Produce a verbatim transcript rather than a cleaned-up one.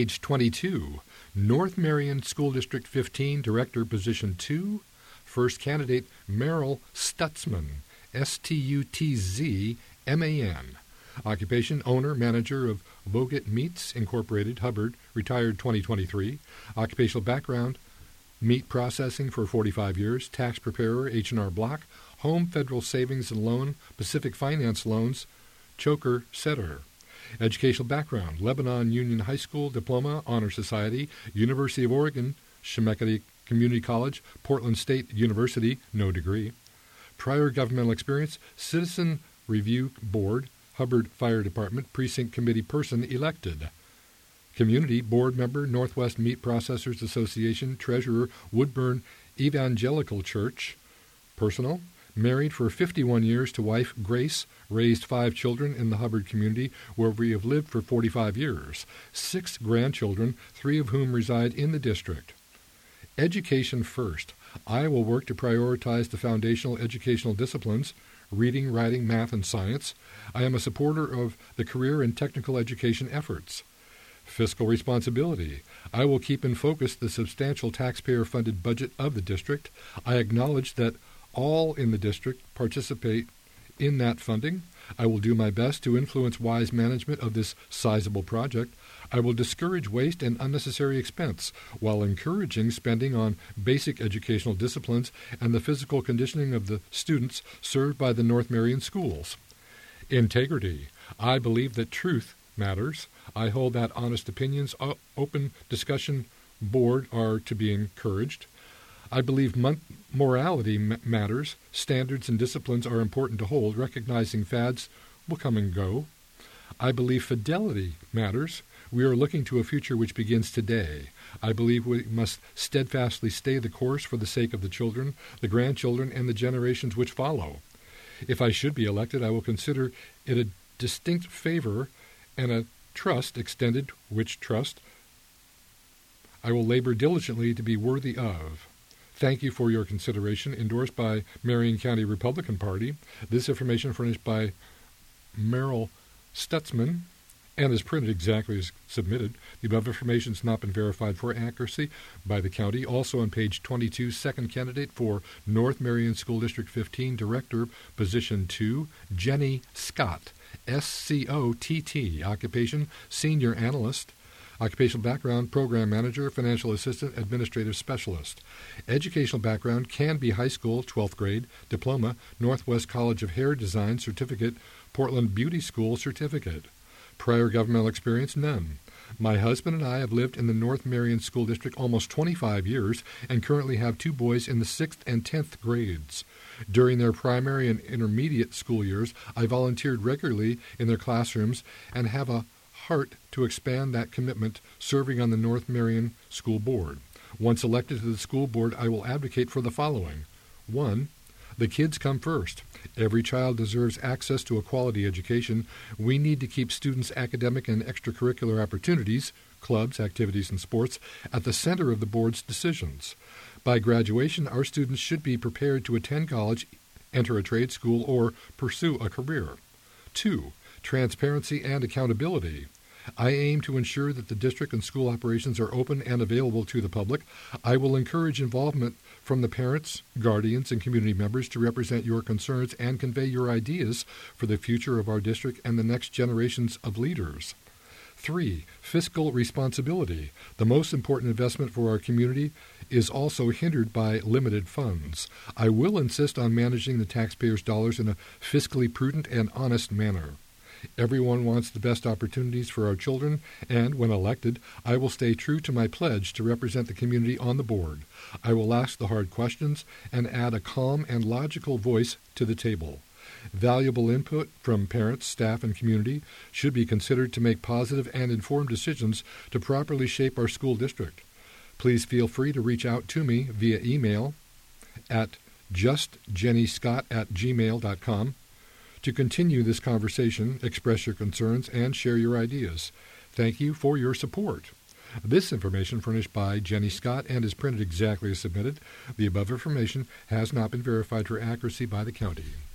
Page twenty-two, North Marion School District fifteen, Director, Position two. First candidate, Merrill Stutzman, S T U T Z M A N. Occupation, owner, manager of Vogt Meats, Incorporated, Hubbard, retired twenty twenty-three. Occupational background, meat processing for forty-five years, tax preparer, H and R Block, Home Federal Savings and Loan, Pacific Finance Loans, choker setter. Educational background, Lebanon Union High School, Diploma, Honor Society, University of Oregon, Chemeketa Community College, Portland State University, no degree. Prior governmental experience, Citizen Review Board, Hubbard Fire Department, Precinct Committee person elected. Community, board member, Northwest Meat Processors Association, treasurer, Woodburn Evangelical Church. Personal, married for fifty-one years to wife Grace, raised five children in the Hubbard community where we have lived for forty-five years, six grandchildren, three of whom reside in the district. Education first. I will work to prioritize the foundational educational disciplines, reading, writing, math, and science. I am a supporter of the career and technical education efforts. Fiscal responsibility. I will keep in focus the substantial taxpayer-funded budget of the district. I acknowledge that all in the district participate in that funding. I will do my best to influence wise management of this sizable project. I will discourage waste and unnecessary expense while encouraging spending on basic educational disciplines and the physical conditioning of the students served by the North Marion schools. Integrity. I believe that truth matters. I hold that honest opinions, uh, open discussion board are to be encouraged. I believe mon- morality m- matters. Standards and disciplines are important to hold. Recognizing fads will come and go. I believe fidelity matters. We are looking to a future which begins today. I believe we must steadfastly stay the course for the sake of the children, the grandchildren, and the generations which follow. If I should be elected, I will consider it a distinct favor and a trust extended, which trust I will labor diligently to be worthy of. Thank you for your consideration. Endorsed by Marion County Republican Party. This information furnished by Merrill Stutzman and is printed exactly as submitted. The above information has not been verified for accuracy by the county. Also on page twenty-two, second candidate for North Marion School District fifteen, Director, Position two, Jenny Scott, S C O T T. Occupation, Senior Analyst. Occupational background, Program Manager, Financial Assistant, Administrative Specialist. Educational background can be high school, twelfth grade, diploma, Northwest College of Hair Design Certificate, Portland Beauty School Certificate. Prior governmental experience, none. My husband and I have lived in the North Marion School District almost twenty-five years and currently have two boys in the sixth and tenth grades. During their primary and intermediate school years, I volunteered regularly in their classrooms and have a heart to expand that commitment serving on the North Marion School Board. Once elected to the school board, I will advocate for the following. One, the kids come first. Every child deserves access to a quality education. We need to keep students' academic and extracurricular opportunities, clubs, activities, and sports, at the center of the board's decisions. By graduation, our students should be prepared to attend college, enter a trade school, or pursue a career. Two, transparency and accountability. I aim to ensure that the district and school operations are open and available to the public. I will encourage involvement from the parents, guardians, and community members to represent your concerns and convey your ideas for the future of our district and the next generations of leaders. Three, fiscal responsibility. The most important investment for our community is also hindered by limited funds. I will insist on managing the taxpayers' dollars in a fiscally prudent and honest manner. Everyone wants the best opportunities for our children, and when elected, I will stay true to my pledge to represent the community on the board. I will ask the hard questions and add a calm and logical voice to the table. Valuable input from parents, staff, and community should be considered to make positive and informed decisions to properly shape our school district. Please feel free to reach out to me via email at justjennyscott at gmail dot com. To continue this conversation, express your concerns, and share your ideas. Thank you for your support. This information furnished by Jenny Scott and is printed exactly as submitted. The above information has not been verified for accuracy by the county.